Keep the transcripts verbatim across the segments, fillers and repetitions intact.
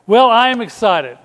Well, I am excited.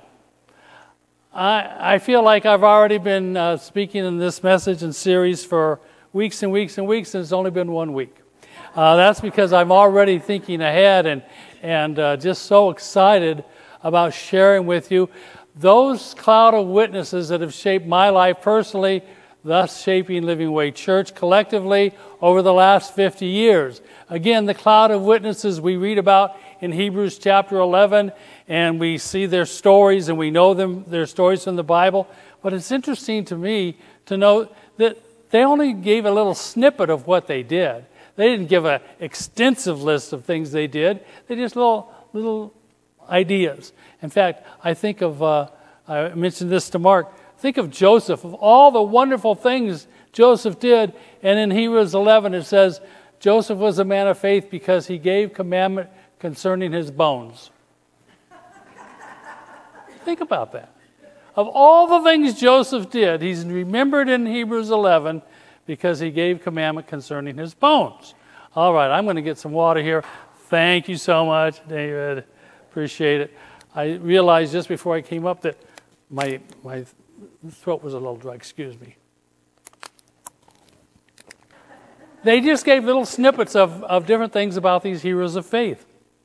I, I feel like I've already been uh, speaking in this message and series for weeks and weeks and weeks, and it's only been one week. Uh, that's because I'm already thinking ahead and, and uh, just so excited about sharing with you those cloud of witnesses that have shaped my life personally, thus shaping Living Way Church collectively over the last fifty years. Again, the cloud of witnesses we read about in Hebrews chapter eleven, and we see their stories and we know them, their stories from the Bible. But it's interesting to me to note that they only gave a little snippet of what they did. They didn't give an extensive list of things they did. They just little little ideas. In fact, I think of, uh, I mentioned this to Mark, think of Joseph, of all the wonderful things Joseph did. And in Hebrews eleven it says, Joseph was a man of faith because he gave commandment concerning his bones. Think about that. Of all the things Joseph did, he's remembered in Hebrews eleven because he gave commandment concerning his bones. All right, I'm going to get some water here. Thank you so much, David. Appreciate it. I realized just before I came up that my my throat was a little dry. Excuse me. They just gave little snippets of, of different things about these heroes of faith.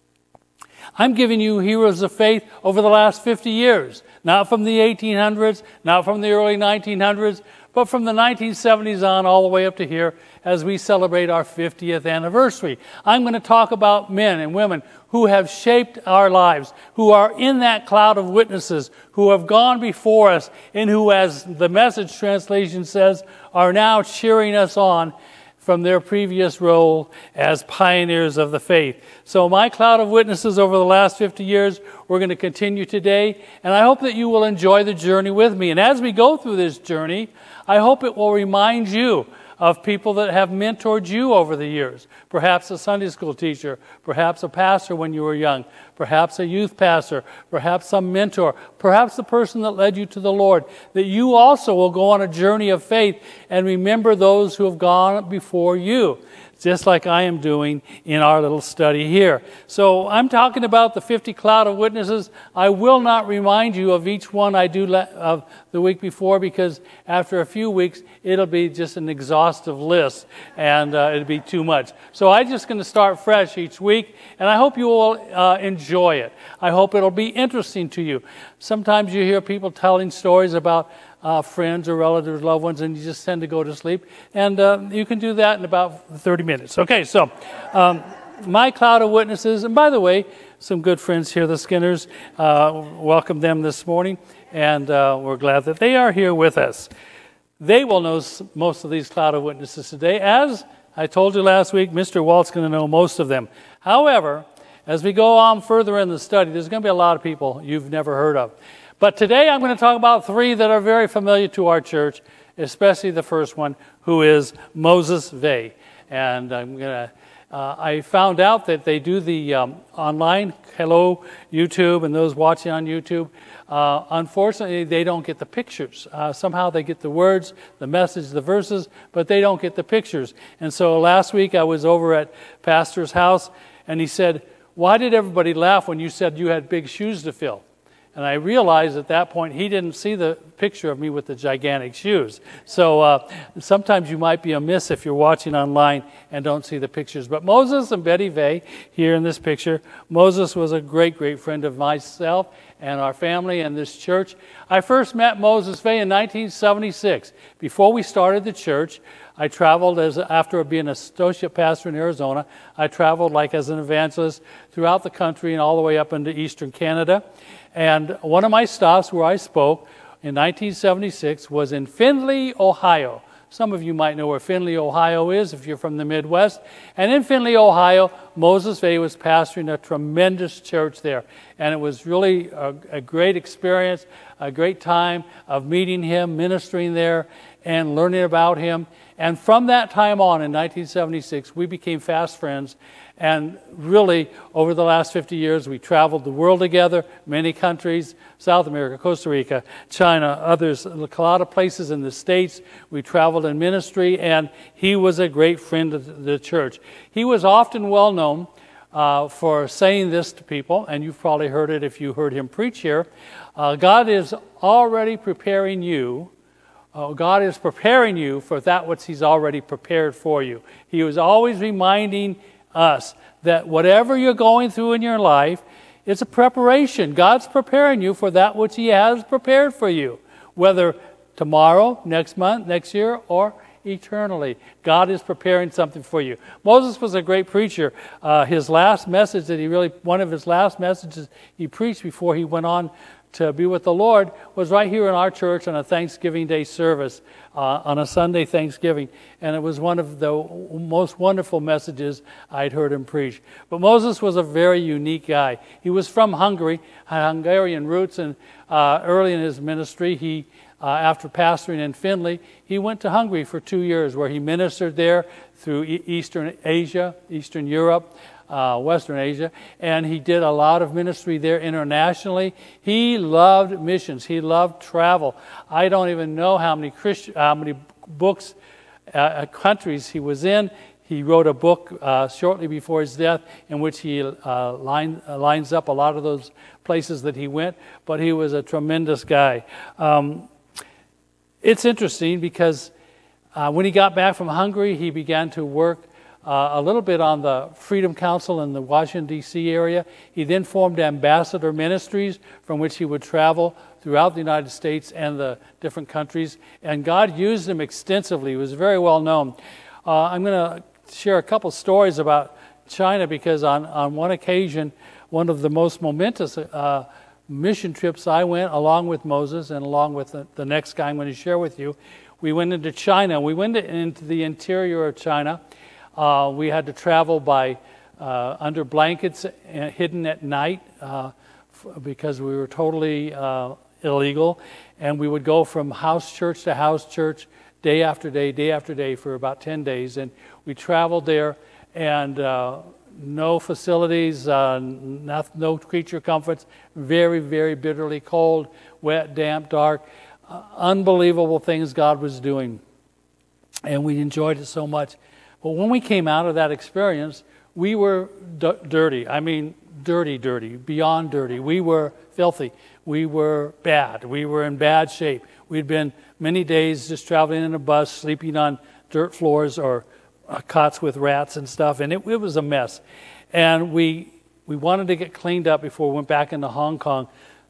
I'm giving you heroes of faith over the last fifty years, not from the eighteen hundreds, not from the early nineteen hundreds, but from the nineteen seventies on all the way up to here as we celebrate our fiftieth anniversary. I'm going to talk about men and women who have shaped our lives, who are in that cloud of witnesses, who have gone before us, and who, as the Message translation says, are now cheering us on from their previous role as pioneers of the faith. So my cloud of witnesses over the last fifty years, we're going to continue today, and I hope that you will enjoy the journey with me. And as we go through this journey, I hope it will remind you of people that have mentored you over the years. Perhaps a Sunday school teacher, perhaps a pastor when you were young, perhaps a youth pastor, perhaps some mentor, perhaps the person that led you to the Lord, that you also will go on a journey of faith and remember those who have gone before you, just like I am doing in our little study here. So I'm talking about the fifty cloud of witnesses. I will not remind you of each one I do le- of the week before, because after a few weeks, it'll be just an exhaustive list, and uh, it'll be too much. So I'm just going to start fresh each week, and I hope you will uh, enjoy it. I hope it'll be interesting to you. Sometimes you hear people telling stories about Uh, friends or relatives, loved ones, and you just tend to go to sleep. And uh, you can do that in about thirty minutes. Okay, so um, my cloud of witnesses, and by the way, some good friends here, the Skinners, uh, welcome them this morning, and uh, we're glad that they are here with us. They will know most of these cloud of witnesses today. As I told you last week, Mister Walt's going to know most of them. However, as we go on further in the study, there's going to be a lot of people you've never heard of. But today I'm going to talk about three that are very familiar to our church, especially the first one, who is Moses Vey. And I'm going to, uh, I found out that they do the um, online, hello YouTube, and those watching on YouTube. Uh, unfortunately, they don't get the pictures. Uh, somehow they get the words, the message, the verses, but they don't get the pictures. And so last week I was over at Pastor's house, and he said, "Why did everybody laugh when you said you had big shoes to fill?" And I realized at that point he didn't see the picture of me with the gigantic shoes. So uh, sometimes you might be amiss if you're watching online and don't see the pictures. But Moses and Betty Vey, here in this picture, Moses was a great, great friend of myself and our family and this church. I first met Moses Vey in nineteen seventy-six. Before we started the church, I traveled as after being an associate pastor in Arizona. I traveled like as an evangelist throughout the country and all the way up into eastern Canada. And one of my stops where I spoke in nineteen seventy-six was in Findlay, Ohio. Some of you might know where Findlay, Ohio is if you're from the Midwest. And in Findlay, Ohio, Moses Vey was pastoring a tremendous church there. And it was really a, a great experience, a great time of meeting him, ministering there, and learning about him. And from that time on in nineteen seventy-six, we became fast friends. And really, over the last fifty years, we traveled the world together, many countries, South America, Costa Rica, China, others, a lot of places in the States. We traveled in ministry, and he was a great friend of the church. He was often well known uh, for saying this to people, and you've probably heard it if you heard him preach here. Uh, God is already preparing you. Uh, God is preparing you for that which he's already prepared for you. He was always reminding us that whatever you're going through in your life, it's a preparation. God's preparing you for that which he has prepared for you, whether tomorrow, next month, next year, or eternally. God is preparing something for you. Moses was a great preacher. Uh, his last message that he really, one of his last messages he preached before he went on to be with the Lord was right here in our church on a Thanksgiving Day service, uh, on a Sunday Thanksgiving. And it was one of the most wonderful messages I'd heard him preach. But Moses was a very unique guy. He was from Hungary, had Hungarian roots, and uh, early in his ministry, he uh, after pastoring in Findlay, he went to Hungary for two years where he ministered there through e- Eastern Asia, Eastern Europe, Uh, Western Asia, and he did a lot of ministry there internationally. He loved missions. He loved travel. I don't even know how many Christian, how many books, uh, countries he was in. He wrote a book uh, shortly before his death in which he uh, line, uh, lines up a lot of those places that he went, but he was a tremendous guy. Um, it's interesting because uh, when he got back from Hungary, he began to work Uh, a little bit on the Freedom Council in the Washington, D C area. He then formed Ambassador Ministries from which he would travel throughout the United States and the different countries. And God used him extensively. He was very well known. Uh, I'm going to share a couple stories about China because on, on one occasion, one of the most momentous uh, mission trips I went along with Moses and along with the, the next guy I'm going to share with you, we went into China. We went into the interior of China. Uh, we had to travel by uh, under blankets, uh, hidden at night, uh, f- because we were totally uh, illegal. And we would go from house church to house church, day after day, day after day, for about ten days. And we traveled there, and uh, no facilities, uh, no, no creature comforts, very, very bitterly cold, wet, damp, dark, uh, unbelievable things God was doing. And we enjoyed it so much. But when we came out of that experience, we were d- dirty. I mean, dirty, dirty, beyond dirty. We were filthy. We were bad. We were in bad shape. We'd been many days just traveling in a bus, sleeping on dirt floors or uh, cots with rats and stuff, and it, it was a mess. And we we wanted to get cleaned up before we went back into Hong Kong.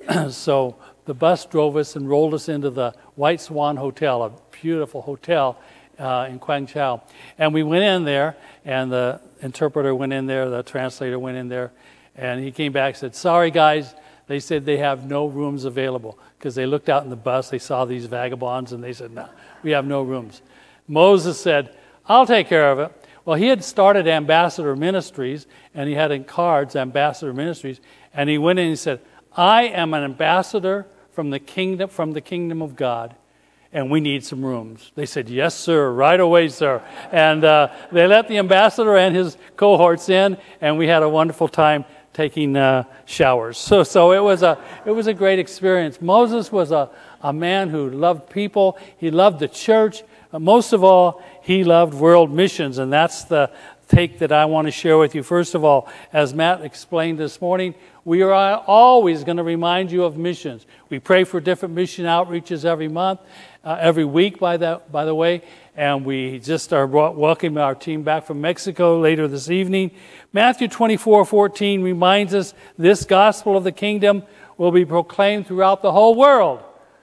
So the bus drove us and rolled us into the White Swan Hotel, a beautiful hotel, Uh, in Guangzhou. And we went in there, and the interpreter went in there, the translator went in there, and he came back and said, "Sorry, guys, they said they have no rooms available." Because they looked out in the bus, they saw these vagabonds, and they said, "No, we have no rooms." Moses said, "I'll take care of it." Well, he had started Ambassador Ministries, and he had in cards Ambassador Ministries, and he went in and he said, "I am an ambassador from the kingdom, from the kingdom of God, and we need some rooms." They said, "Yes, sir, right away, sir." And uh, they let the ambassador and his cohorts in, and we had a wonderful time taking uh, showers. So, so it was a it was a great experience. Moses was a, a man who loved people. He loved the church. Uh, most of all, he loved world missions, and that's the take that I want to share with you. First of all, as Matt explained this morning, we are always going to remind you of missions. We pray for different mission outreaches every month, uh, every week, by the, by the way, and we just are welcoming our team back from Mexico later this evening. Matthew twenty-four fourteen reminds us this gospel of the kingdom will be proclaimed throughout the whole world,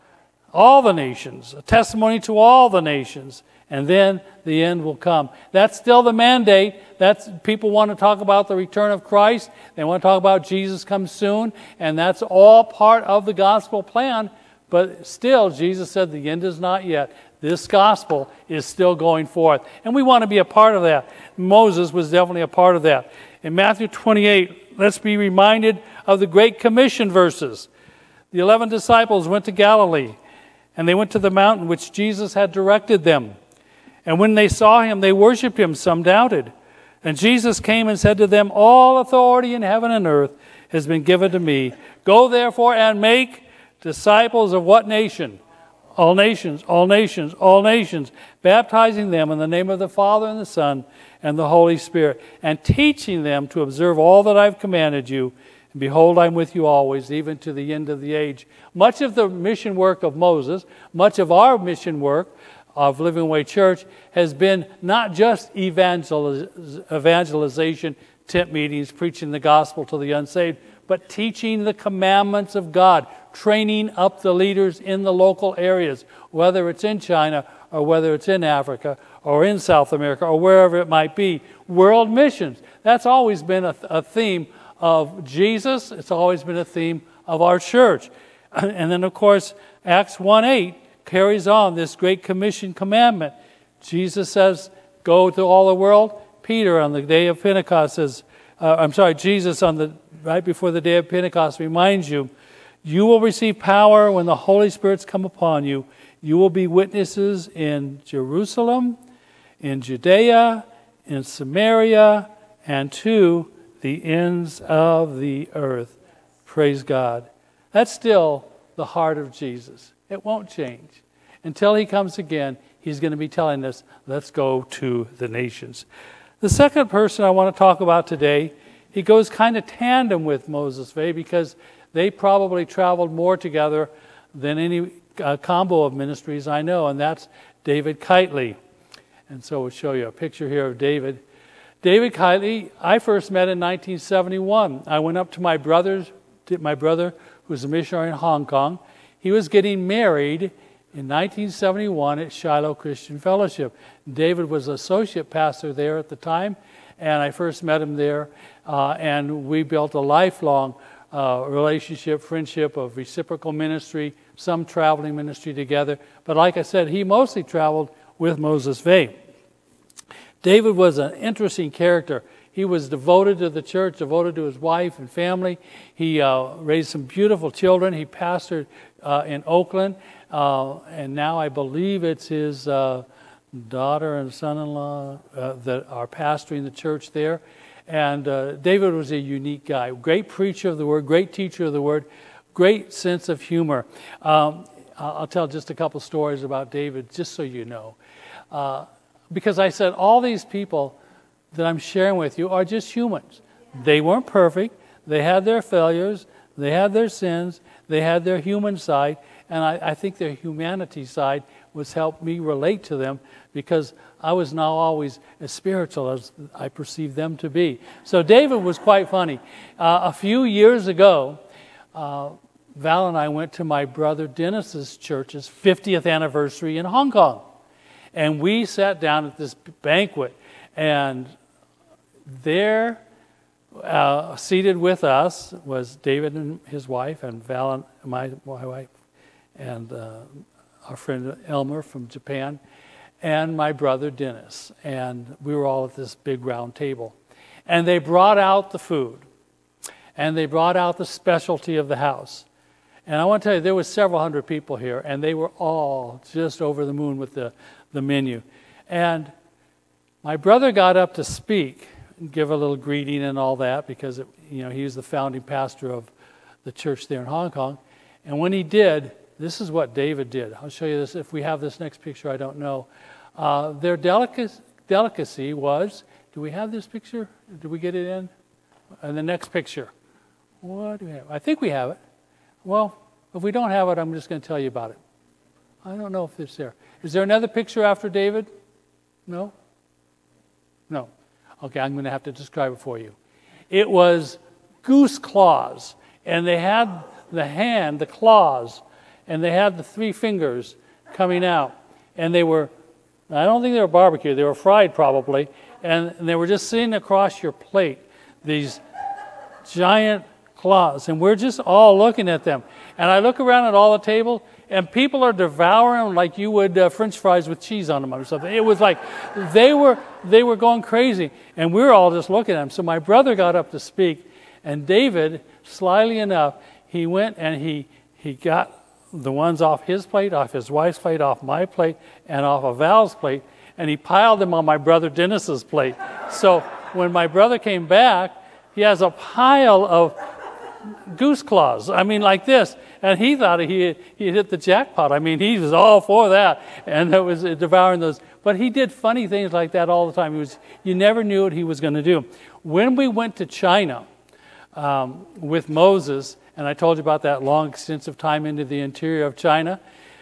all the nations, a testimony to all the nations. And then the end will come. That's still the mandate. That's people want to talk about the return of Christ. They want to talk about Jesus comes soon. And that's all part of the gospel plan. But still, Jesus said the end is not yet. This gospel is still going forth. And we want to be a part of that. Moses was definitely a part of that. In Matthew twenty-eight, let's be reminded of the Great Commission verses. The eleven disciples went to Galilee, and they went to the mountain which Jesus had directed them. And when they saw him, they worshipped him. Some doubted. And Jesus came and said to them, "All authority in heaven and earth has been given to me. Go therefore and make disciples of" what nation? all nations, all nations, all nations, baptizing them in the name of the Father and the Son and the Holy Spirit, and teaching them to observe all that I've commanded you. And behold, I'm with you always, even to the end of the age. Much of the mission work of Moses, much of our mission work of Living Way Church has been not just evangeliz- evangelization, tent meetings, preaching the gospel to the unsaved, but teaching the commandments of God, training up the leaders in the local areas, whether it's in China or whether it's in Africa or in South America or wherever it might be. World missions. That's always been a, a theme of Jesus. It's always been a theme of our church. And then, of course, Acts one eight carries on this Great Commission commandment. Jesus says, go to all the world. Peter on the day of Pentecost says, uh, I'm sorry, Jesus on the right before the day of Pentecost reminds you, you will receive power when the Holy Spirit's come upon you. You will be witnesses in Jerusalem, in Judea, in Samaria, and to the ends of the earth. Praise God. That's still the heart of Jesus. It won't change. Until he comes again, he's going to be telling us, let's go to the nations. The second person I want to talk about today, he goes kind of tandem with Moses Fay because they probably traveled more together than any uh, combo of ministries I know, and that's David Keightley. And so we'll show you a picture here of David. David Keightley, I first met in nineteen seventy-one. I went up to my brother's, my brother, who was a missionary in Hong Kong. He was getting married in nineteen seventy-one at Shiloh Christian Fellowship. David was associate pastor there at the time, and I first met him there, uh, and we built a lifelong uh, relationship, friendship of reciprocal ministry, some traveling ministry together. But like I said, he mostly traveled with Moses Fay. David was an interesting character. He was devoted to the church, devoted to his wife and family. He uh, raised some beautiful children. He pastored uh, in Oakland, uh, and now I believe it's his uh, daughter and son-in-law uh, that are pastoring the church there. And uh, David was a unique guy, great preacher of the word, great teacher of the word, great sense of humor. Um, I'll tell just a couple stories about David, just so you know. Uh, because I said all these people that I'm sharing with you are just humans. They weren't perfect. They had their failures. They had their sins. They had their human side. And I, I think their humanity side was helped me relate to them because I was not always as spiritual as I perceived them to be. So David was quite funny. Uh, a few years ago, uh, Val and I went to my brother Dennis's church's fiftieth anniversary in Hong Kong. And we sat down at this banquet, and there, uh, seated with us, was David and his wife, and Val and my, my wife, and uh, our friend Elmer from Japan, and my brother Dennis. And we were all at this big round table. And they brought out the food, and they brought out the specialty of the house. And I want to tell you, there were several hundred people here, and they were all just over the moon with the, the menu. And my brother got up to speak, and give a little greeting and all that, because it, you know he was the founding pastor of the church there in Hong Kong. And when he did, this is what David did. I'll show you this. If we have this next picture, I don't know. Uh, their delicacy, delicacy was, do we have this picture? Did we get it in? And the next picture. What do we have? I think we have it. Well, if we don't have it, I'm just going to tell you about it. I don't know if it's there. Is there another picture after David? No? No. Okay, I'm going to have to describe it for you. It was goose claws, and they had the hand, the claws, and they had the three fingers coming out. And they were, I don't think they were barbecued, they were fried probably, and, and they were just sitting across your plate, these giant claws, and we're just all looking at them. And I look around at all the table, and people are devouring them like you would uh, French fries with cheese on them or something. It was like they were they were going crazy, and we were all just looking at them. So my brother got up to speak, and David, slyly enough, he went and he he got the ones off his plate, off his wife's plate, off my plate, and off of Val's plate, and he piled them on my brother Dennis's plate. So when my brother came back, he has a pile of goose claws. I mean, like this. And he thought he had, he had hit the jackpot. I mean, he was all for that. And it was devouring those. But he did funny things like that all the time. He was, you never knew what he was going to do. When we went to China um, with Moses, and I told you about that long, extensive time into the interior of China,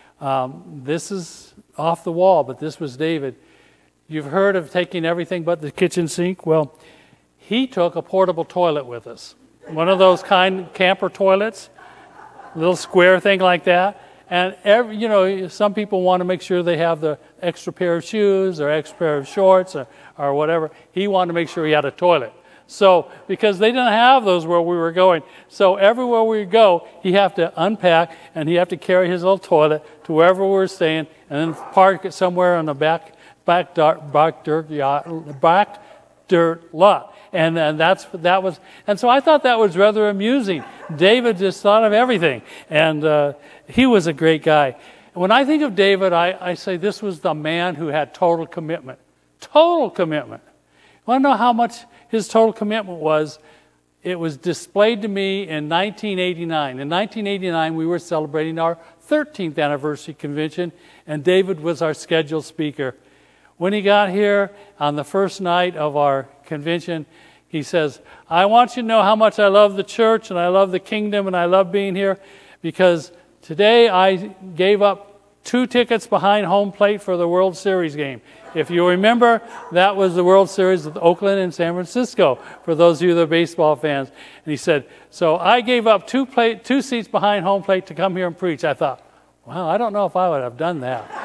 um, this is off the wall, but this was David. You've heard of taking everything but the kitchen sink? Well, he took a portable toilet with us. One of those kind camper toilets, little square thing like that. And every, you know, some people want to make sure they have the extra pair of shoes or extra pair of shorts or, or whatever. He wanted to make sure he had a toilet. So, because they didn't have those where we were going. So everywhere we go, he have to unpack and he have to carry his little toilet to wherever we were staying and then park it somewhere on the back back dark, back dirt yacht, back dirt lot. And, and that's that was and so I thought that was rather amusing. David just thought of everything, and uh, he was a great guy. When I think of David, I, I say this was the man who had total commitment. Total commitment. You want to know how much his total commitment was? It was displayed to me in nineteen eighty-nine. In nineteen eighty-nine, we were celebrating our thirteenth anniversary convention, and David was our scheduled speaker. When he got here on the first night of our convention, he says, I want you to know how much I love the church and I love the kingdom and I love being here because today I gave up two tickets behind home plate for the World Series game. If you remember, that was the World Series with Oakland and San Francisco, for those of you that are baseball fans. And he said, so I gave up two plate, two seats behind home plate to come here and preach. I thought, wow, I don't know if I would have done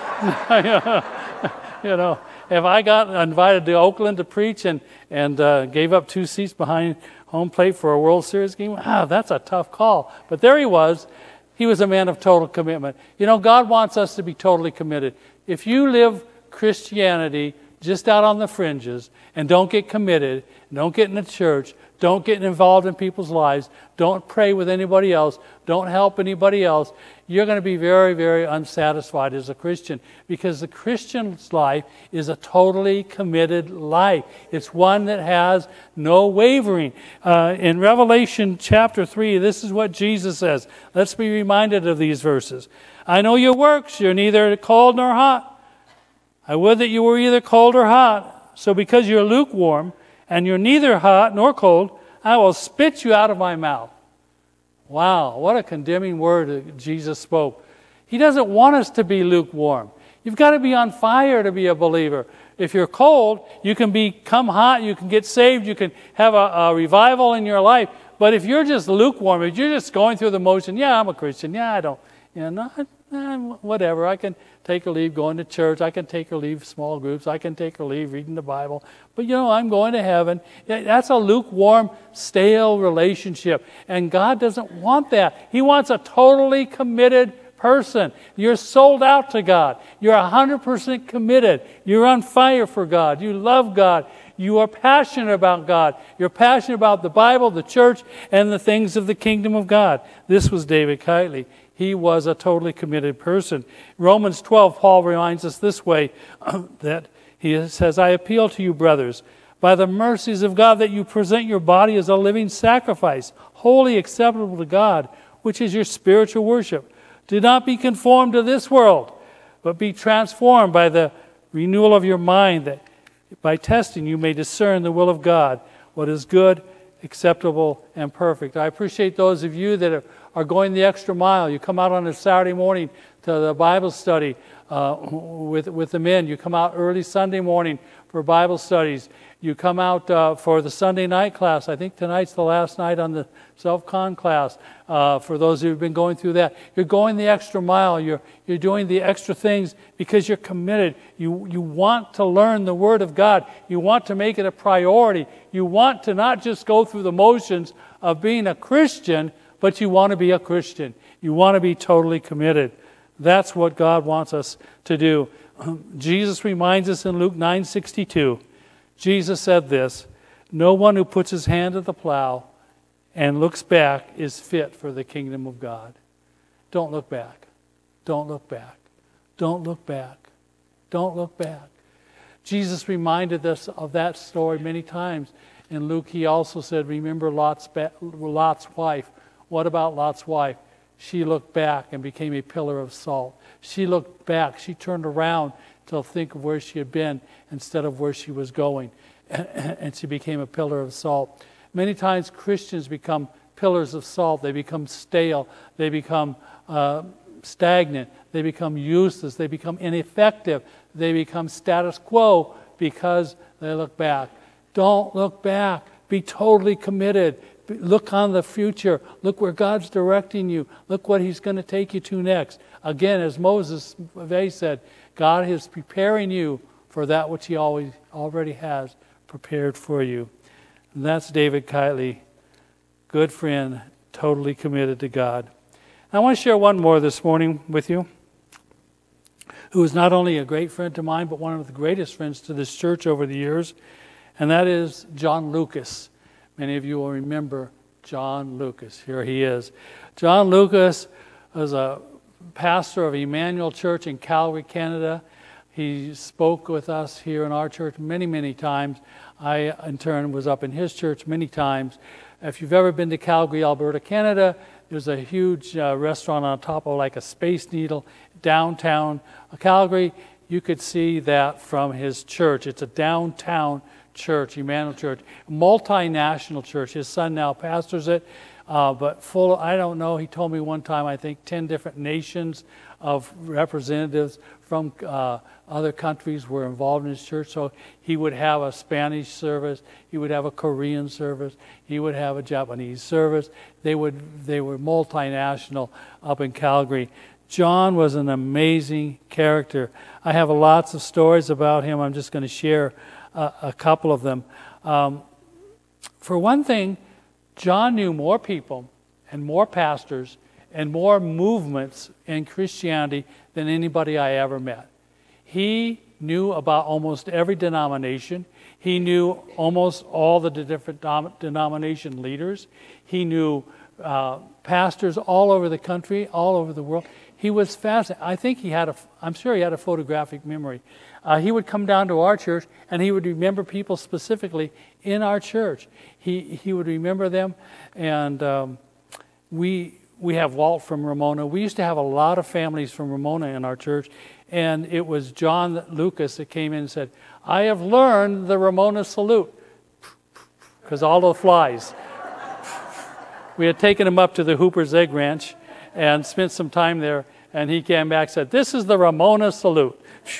that. You know, if I got invited to Oakland to preach and, and uh, gave up two seats behind home plate for a World Series game, wow, that's a tough call. But there he was. He was a man of total commitment. You know, God wants us to be totally committed. If you live Christianity just out on the fringes and don't get committed, don't get in the church, don't get involved in people's lives, don't pray with anybody else, don't help anybody else, you're going to be very, very unsatisfied as a Christian, because the Christian's life is a totally committed life. It's one that has no wavering. Uh, in Revelation chapter three, this is what Jesus says. Let's be reminded of these verses. I know your works, you're neither cold nor hot. I would that you were either cold or hot. So because you're lukewarm, and you're neither hot nor cold, I will spit you out of my mouth. Wow, what a condemning word Jesus spoke. He doesn't want us to be lukewarm. You've got to be on fire to be a believer. If you're cold, you can become hot, you can get saved, you can have a, a revival in your life. But if you're just lukewarm, if you're just going through the motion, yeah, I'm a Christian, yeah, I don't, you know, whatever, I can take or leave going to church, I can take or leave small groups, I can take or leave reading the Bible, but you know, I'm going to heaven. That's a lukewarm, stale relationship, and God doesn't want that. He wants a totally committed person. You're sold out to God. You're one hundred percent committed. You're on fire for God. You love God. You are passionate about God. You're passionate about the Bible, the church, and the things of the kingdom of God. This was David Keightley. He was a totally committed person. Romans twelve, Paul reminds us this way, that he says, I appeal to you, brothers, by the mercies of God, that you present your body as a living sacrifice, wholly acceptable to God, which is your spiritual worship. Do not be conformed to this world, but be transformed by the renewal of your mind, that by testing you may discern the will of God, what is good, acceptable, and perfect. I appreciate those of you that are are going the extra mile. You come out on a Saturday morning to the Bible study uh, with with the men. You come out early Sunday morning for Bible studies. You come out uh, for the Sunday night class. I think tonight's the last night on the self-con class. Uh, for those who have been going through that, you're going the extra mile. You're you're doing the extra things because you're committed. You you want to learn the Word of God. You want to make it a priority. You want to not just go through the motions of being a Christian, but you want to be a Christian. You want to be totally committed. That's what God wants us to do. Jesus reminds us in Luke nine sixty-two. Jesus said this, no one who puts his hand to the plow and looks back is fit for the kingdom of God. Don't look back. Don't look back. Don't look back. Don't look back. Jesus reminded us of that story many times. In Luke, he also said, remember Lot's, Lot's wife, What about Lot's wife? She looked back and became a pillar of salt. She looked back. She turned around to think of where she had been instead of where she was going. And she became a pillar of salt. Many times Christians become pillars of salt. They become stale. They become uh, stagnant. They become useless. They become ineffective. They become status quo because they look back. Don't look back. Be totally committed. Look on the future. Look where God's directing you. Look what He's going to take you to next. Again, as Moses said, God is preparing you for that which He always already has prepared for you. And that's David Kitely, good friend, totally committed to God. I want to share one more this morning with you, who is not only a great friend of mine, but one of the greatest friends to this church over the years, and that is John Lucas. Many of you will remember John Lucas. Here he is. John Lucas was a pastor of Emmanuel Church in Calgary, Canada. He spoke with us here in our church many, many times. I, in turn, was up in his church many times. If you've ever been to Calgary, Alberta, Canada, there's a huge uh, restaurant on top of like a Space Needle downtown Calgary. You could see that from his church. It's a downtown church, Emmanuel Church, multinational church. His son now pastors it, uh, but full, I don't know, he told me one time, I think ten different nations of representatives from uh, other countries were involved in his church. So he would have a Spanish service, he would have a Korean service, he would have a Japanese service. They would they were multinational up in Calgary. John was an amazing character. I have lots of stories about him. I'm just going to share a, a couple of them. Um, for one thing, John knew more people and more pastors and more movements in Christianity than anybody I ever met. He knew about almost every denomination. He knew almost all the different dom- denomination leaders. He knew uh, pastors all over the country, all over the world. He was fascinating. I think he had a, I'm sure he had a photographic memory. Uh, he would come down to our church and he would remember people specifically in our church. He he would remember them, and um, we we have Walt from Ramona. We used to have a lot of families from Ramona in our church, and it was John Lucas that came in and said, "I have learned the Ramona salute," because all the flies. We had taken him up to the Hooper's Egg Ranch and spent some time there, and he came back and said, "This is the Ramona salute."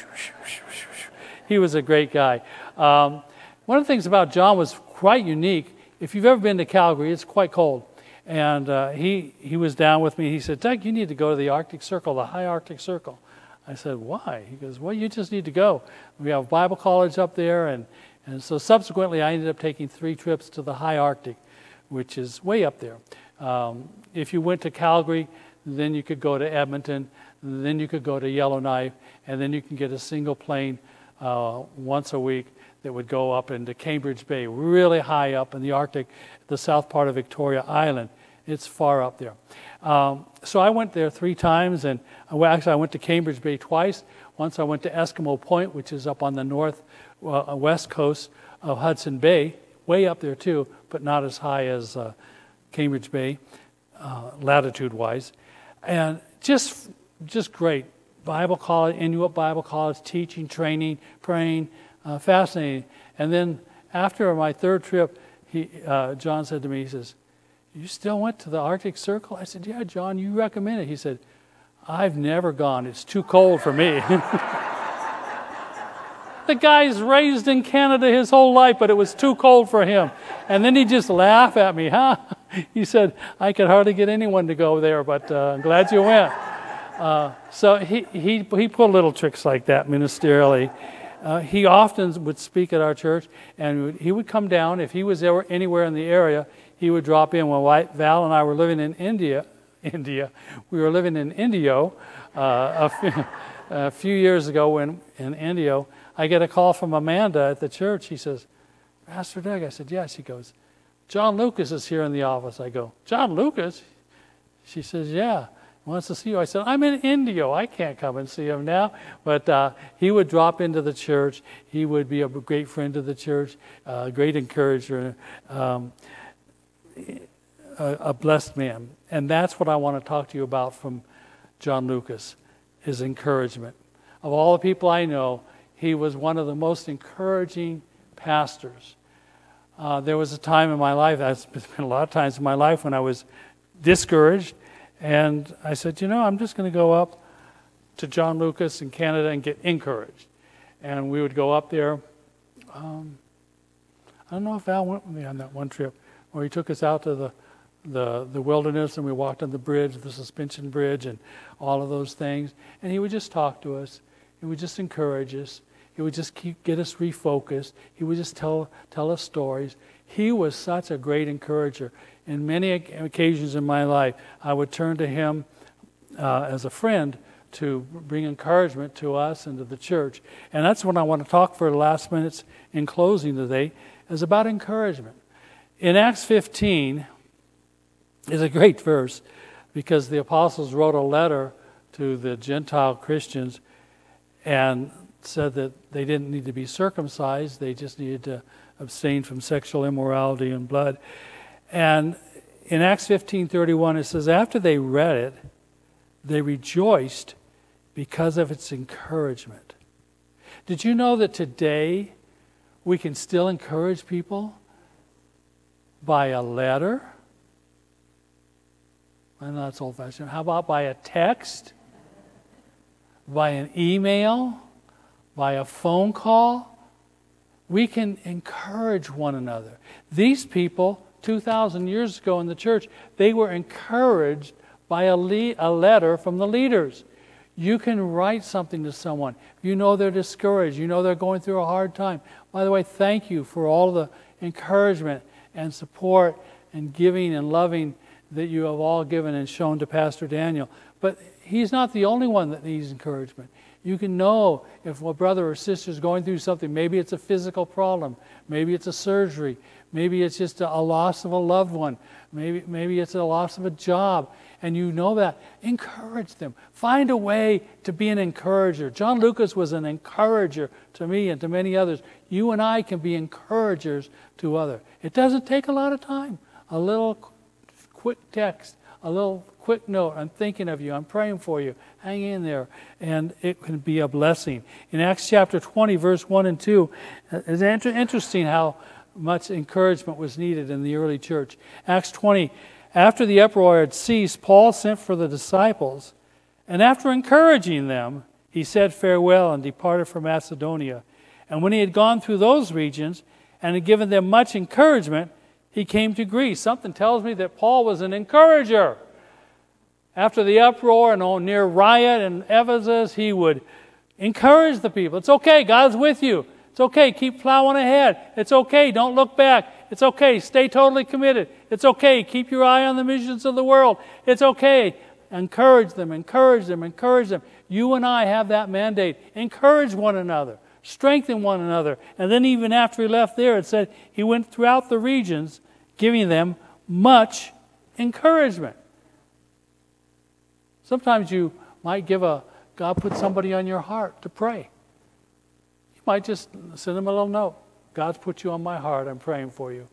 He was a great guy. Um, one of the things about John was quite unique. If you've ever been to Calgary, it's quite cold. And uh, he, he was down with me. He said, "Doug, you need to go to the Arctic Circle, the High Arctic Circle." I said, "Why?" He goes, "Well, you just need to go. We have Bible college up there." And, and so subsequently, I ended up taking three trips to the High Arctic, which is way up there. Um, if you went to Calgary, then you could go to Edmonton, then you could go to Yellowknife, and then you can get a single plane uh, once a week that would go up into Cambridge Bay, really high up in the Arctic, the south part of Victoria Island. It's far up there. Um, so I went there three times, and well, actually I went to Cambridge Bay twice. Once I went to Eskimo Point, which is up on the north uh, west coast of Hudson Bay, way up there too, but not as high as uh, Cambridge Bay, uh, latitude-wise. And just just great. Bible college, Inuit Bible college, teaching, training, praying, uh, fascinating. And then after my third trip, he uh, John said to me, he says, "You still went to the Arctic Circle?" I said, "Yeah, John, you recommend it." He said, "I've never gone. It's too cold for me." The guy's raised in Canada his whole life, but it was too cold for him. And then he just laughed at me, huh? He said, "I could hardly get anyone to go there, but uh, I'm glad you went." Uh, so he, he he pulled little tricks like that ministerially. Uh, he often would speak at our church, and he would come down. If he was ever anywhere in the area, he would drop in. When Val and I were living in India, India, we were living in Indio uh, a, few, a few years ago. When in Indio, I get a call from Amanda at the church. She says, "Pastor Doug." I said, "Yes." She goes, "John Lucas is here in the office." I go, "John Lucas?" She says, "Yeah. Wants to see you." I said, "I'm in Indio. I can't come and see him now." But uh, he would drop into the church. He would be a great friend to the church, a uh, great encourager. Um, a, a blessed man. And that's what I want to talk to you about from John Lucas, his encouragement. Of all the people I know, he was one of the most encouraging pastors. Uh, there was a time in my life, there's been a lot of times in my life when I was discouraged, and I said, you know, I'm just going to go up to John Lucas in Canada and get encouraged. And we would go up there. Um, I don't know if Al went with me on that one trip where he took us out to the, the, the wilderness, and we walked on the bridge, the suspension bridge, and all of those things. And he would just talk to us. He would just encourage us. He would just keep get us refocused. He would just tell tell us stories. He was such a great encourager. In many occasions in my life, I would turn to him uh, as a friend to bring encouragement to us and to the church. And that's what I want to talk for the last minutes in closing today, is about encouragement. In Acts fifteen is a great verse because the apostles wrote a letter to the Gentile Christians and said that they didn't need to be circumcised, they just needed to abstain from sexual immorality and blood. And in Acts fifteen thirty-one it says, after they read it, they rejoiced because of its encouragement. Did you know that today we can still encourage people by a letter? I know that's old-fashioned. How about by a text? By an email? By a phone call? We can encourage one another. These people, two thousand years ago in the church, they were encouraged by a, le- a letter from the leaders. You can write something to someone. You know they're discouraged. You know they're going through a hard time. By the way, thank you for all the encouragement and support and giving and loving that you have all given and shown to Pastor Daniel. But he's not the only one that needs encouragement. You can know if a brother or sister is going through something. Maybe it's a physical problem. Maybe it's a surgery. Maybe it's just a, a loss of a loved one. Maybe, maybe it's a loss of a job. And you know that. Encourage them. Find a way to be an encourager. John Lucas was an encourager to me and to many others. You and I can be encouragers to others. It doesn't take a lot of time. A little quick text, a little quick note, I'm thinking of you, I'm praying for you, hang in there, and it can be a blessing. In Acts chapter twenty, verse one and two, it's interesting how much encouragement was needed in the early church. Acts twenty, after the uproar had ceased, Paul sent for the disciples, and after encouraging them, he said farewell and departed for Macedonia. And when he had gone through those regions and had given them much encouragement, he came to Greece. Something tells me that Paul was an encourager. After the uproar and near riot in Ephesus, he would encourage the people. It's okay, God's with you. It's okay, keep plowing ahead. It's okay, don't look back. It's okay, stay totally committed. It's okay, keep your eye on the missions of the world. It's okay, encourage them, encourage them, encourage them. You and I have that mandate. Encourage one another, strengthen one another. And then even after he left there, it said he went throughout the regions, giving them much encouragement. Sometimes you might give a, God put somebody on your heart to pray. You might just send them a little note. God's put you on my heart. I'm praying for you.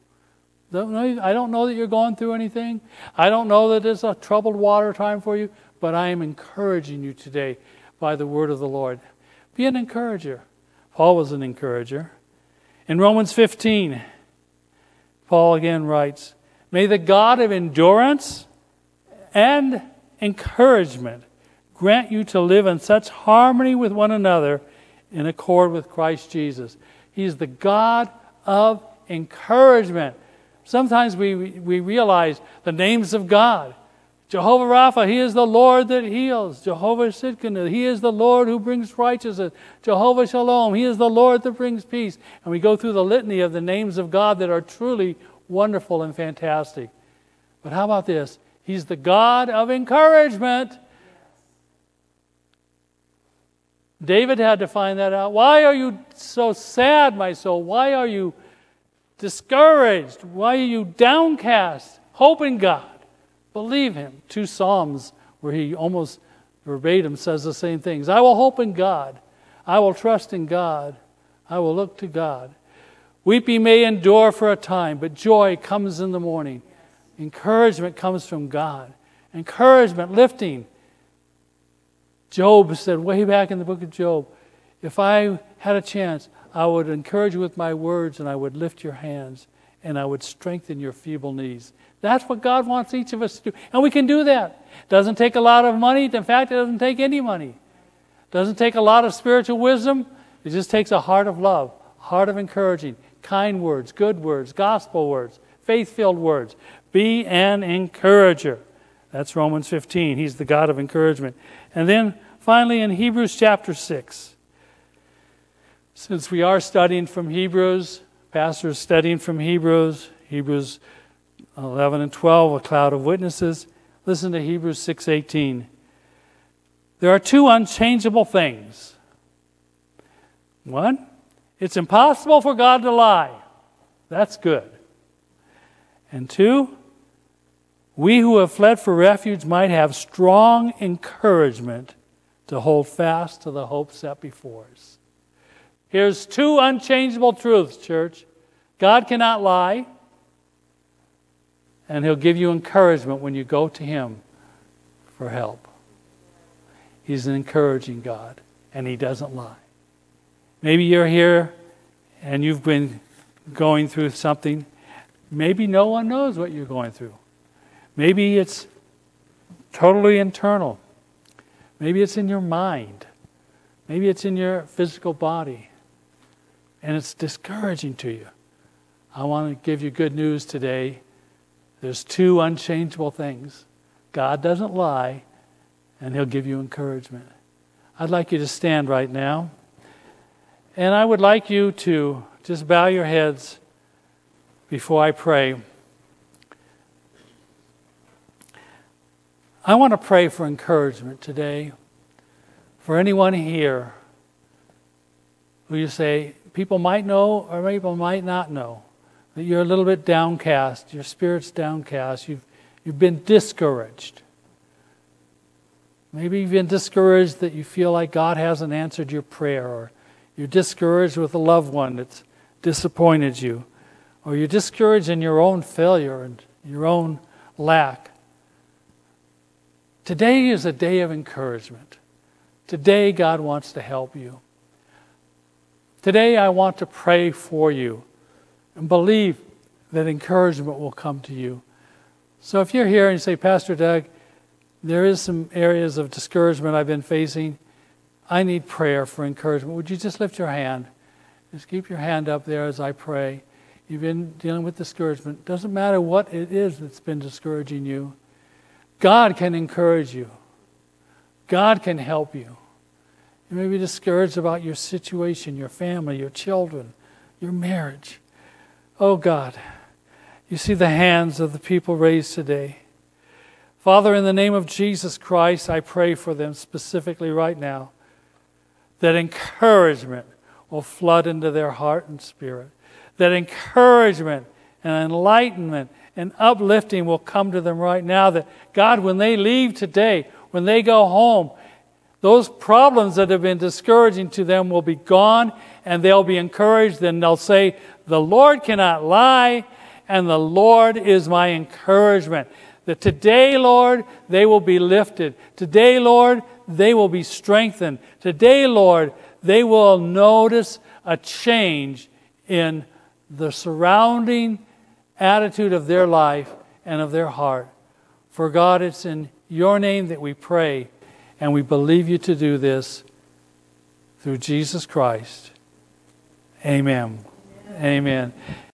I don't know that you're going through anything. I don't know that it's a troubled water time for you, but I am encouraging you today by the word of the Lord. Be an encourager. Paul was an encourager. In Romans fifteen, Paul again writes, may the God of endurance and encouragement grant you to live in such harmony with one another in accord with Christ Jesus. He's the God of encouragement. Sometimes we, we realize the names of God. Jehovah Rapha, He is the Lord that heals. Jehovah Sidkenu, He is the Lord who brings righteousness. Jehovah Shalom, He is the Lord that brings peace. And we go through the litany of the names of God that are truly wonderful and fantastic. But how about this? He's the God of encouragement. David had to find that out. Why are you so sad, my soul? Why are you discouraged? Why are you downcast? Hope in God. Believe Him. Two Psalms where he almost verbatim says the same things. I will hope in God. I will trust in God. I will look to God. Weeping may endure for a time, but joy comes in the morning. Encouragement comes from God. Encouragement, lifting. Job said way back in the book of Job, if I had a chance, I would encourage you with my words, and I would lift your hands, and I would strengthen your feeble knees. That's what God wants each of us to do. And we can do that. It doesn't take a lot of money. In fact, it doesn't take any money. It doesn't take a lot of spiritual wisdom. It just takes a heart of love, heart of encouraging, kind words, good words, gospel words, faith-filled words. Be an encourager. That's Romans fifteen. He's the God of encouragement. And then finally in Hebrews chapter six. Since we are studying from Hebrews, Pastor is studying from Hebrews, Hebrews eleven and twelve, a cloud of witnesses. Listen to Hebrews six eighteen. There are two unchangeable things. One, it's impossible for God to lie. That's good. And two, we who have fled for refuge might have strong encouragement to hold fast to the hope set before us. Here's two unchangeable truths, church. God cannot lie, and He'll give you encouragement when you go to Him for help. He's an encouraging God, and He doesn't lie. Maybe you're here and you've been going through something. Maybe no one knows what you're going through. Maybe it's totally internal. Maybe it's in your mind. Maybe it's in your physical body. And it's discouraging to you. I want to give you good news today. There's two unchangeable things. God doesn't lie, and He'll give you encouragement. I'd like you to stand right now. And I would like you to just bow your heads before I pray. I want to pray for encouragement today. For anyone here who you say, people might know or people might not know that you're a little bit downcast, your spirit's downcast, you've, you've been discouraged. Maybe you've been discouraged that you feel like God hasn't answered your prayer, or you're discouraged with a loved one that's disappointed you, or you're discouraged in your own failure and your own lack. Today is a day of encouragement. Today God wants to help you. Today I want to pray for you and believe that encouragement will come to you. So if you're here and you say, Pastor Doug, there is some areas of discouragement I've been facing. I need prayer for encouragement. Would you just lift your hand? Just keep your hand up there as I pray. You've been dealing with discouragement. Doesn't matter what it is that's been discouraging you. God can encourage you. God can help you. You may be discouraged about your situation, your family, your children, your marriage. Oh God, you see the hands of the people raised today. Father, in the name of Jesus Christ, I pray for them specifically right now, that encouragement will flood into their heart and spirit. That encouragement and enlightenment and uplifting will come to them right now. That God, when they leave today, when they go home, those problems that have been discouraging to them will be gone, and they'll be encouraged, and they'll say, the Lord cannot lie, and the Lord is my encouragement. That today, Lord, they will be lifted. Today, Lord, they will be strengthened. Today, Lord, they will notice a change in the surrounding attitude of their life and of their heart. For God, it's in your name that we pray, and we believe you to do this through Jesus Christ. Amen. Amen. Amen.